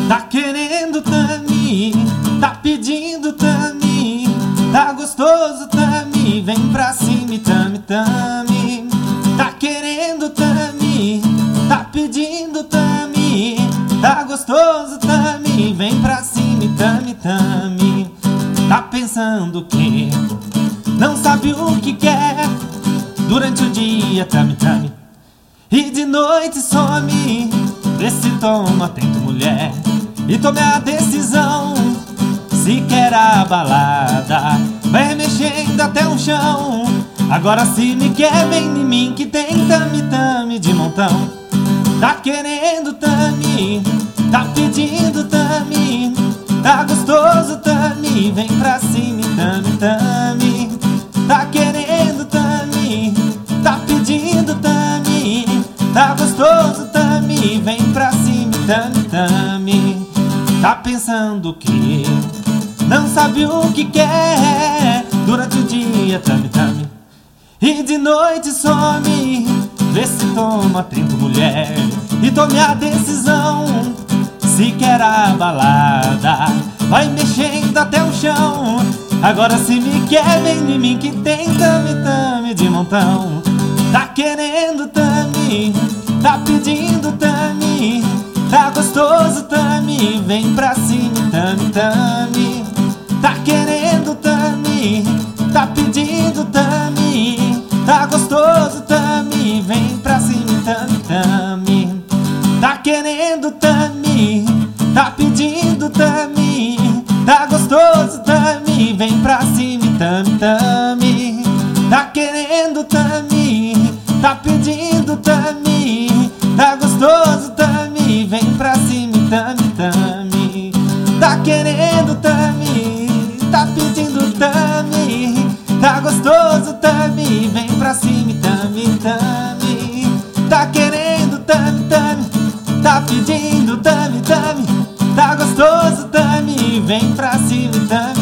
Tá querendo tami, tá pedindo tami, tá gostoso tami, vem pra cima tami, tami. Tá querendo tami, tá pedindo tami, tá gostoso tami, vem pra cima tami, tami. Tá pensando que não sabe o que quer durante o dia tami, tami, e de noite some. Vê se toma atento, mulher, e tome a decisão. Se quer a balada, vai mexendo até o chão. Agora se me quer, vem em mim que tem tami, tami de montão. Tá querendo tami, tá pedindo tami, tá gostoso tami, vem pra cima tami, tami. Tá querendo tami, tá pedindo tami, tá gostoso tami, vem pra cima tami, tami. Tá pensando que não sabe o que quer durante o dia tami, tami, e de noite some. Vê se toma atento, mulher, e tome a decisão. Se quer a balada, vai mexendo até o chão. Agora se me quer, vem em mim que tem tami, tami de montão. Tá querendo tami, tá pedindo tami, tá gostoso tami, vem pra cima tami, tami. Tá querendo tami, tá pedindo tami, tá gostoso tami, vem pra cima tami, tami. Tá querendo tami, tá pedindo tami, tá gostoso tami, vem pra cima tami, tami. Tá querendo tami, tá pedindo tami, tá gostoso tami, vem pra cima tami, tami. Tá querendo tami, tá pedindo tami, tá gostoso tami, vem pra cima tami, tami. Tá querendo tami, tami, tá pedindo tami, tami, tá gostoso tami, vem pra cima tami.